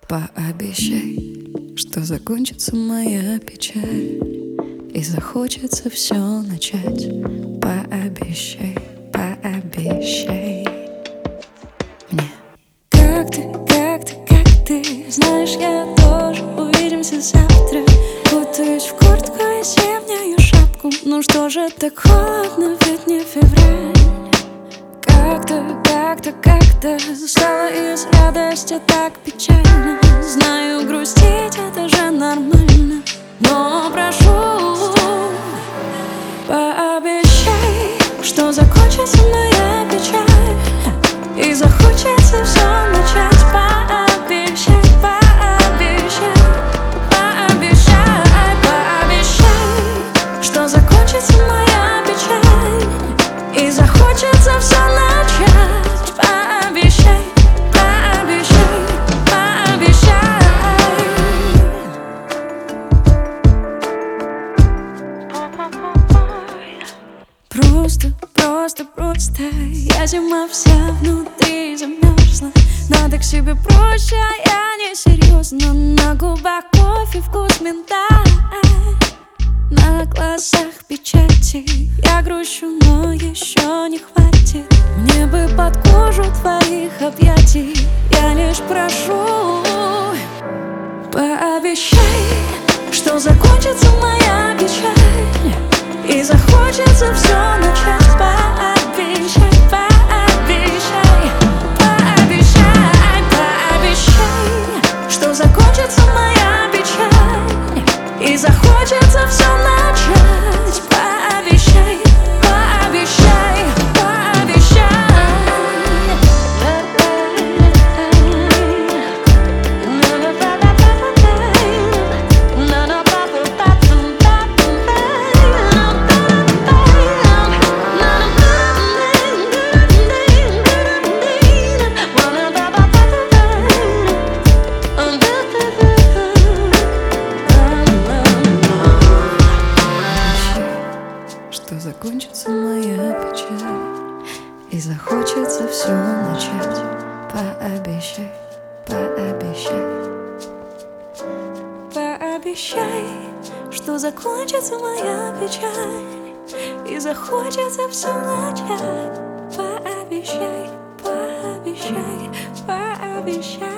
Пообещай, что закончится моя печаль и захочется все начать. Пообещай, пообещай мне. Как ты, как ты, как ты? Знаешь, я тоже. Увидимся завтра. Кутаюсь в куртку и зимнюю шапку. Ну что же так холодно, ведь не февраль. Как-то стало из радости так печально. Знаю, грустить это же нормально, но прошу, пообещай, что закончится моя печаль и захочется все начать. Пообещай, пообещай, пообещай, пообещай, что закончится моя печаль и захочется все начать. Пообещай, пообещай, пообещай. Просто я зима вся внутри замерзла. Надо к себе проще, я не серьезно. На губах кофе, вкус миндаль, на глазах печати. Я грущу, но еще не хватит. Мне бы под кожу твоих объятий. Я лишь прошу, пообещай, что закончится моя печаль и захочется все начать. Пообещай, пообещай, пообещай, пообещай, что закончится моя печаль и захочется все начать. Пообещай, пообещай, пообещай. Что закончится моя печаль и захочется все начать. Пообещай, пообещай, пообещай, что закончится моя печаль и захочется все начать. Пообещай, пообещай, пообещай.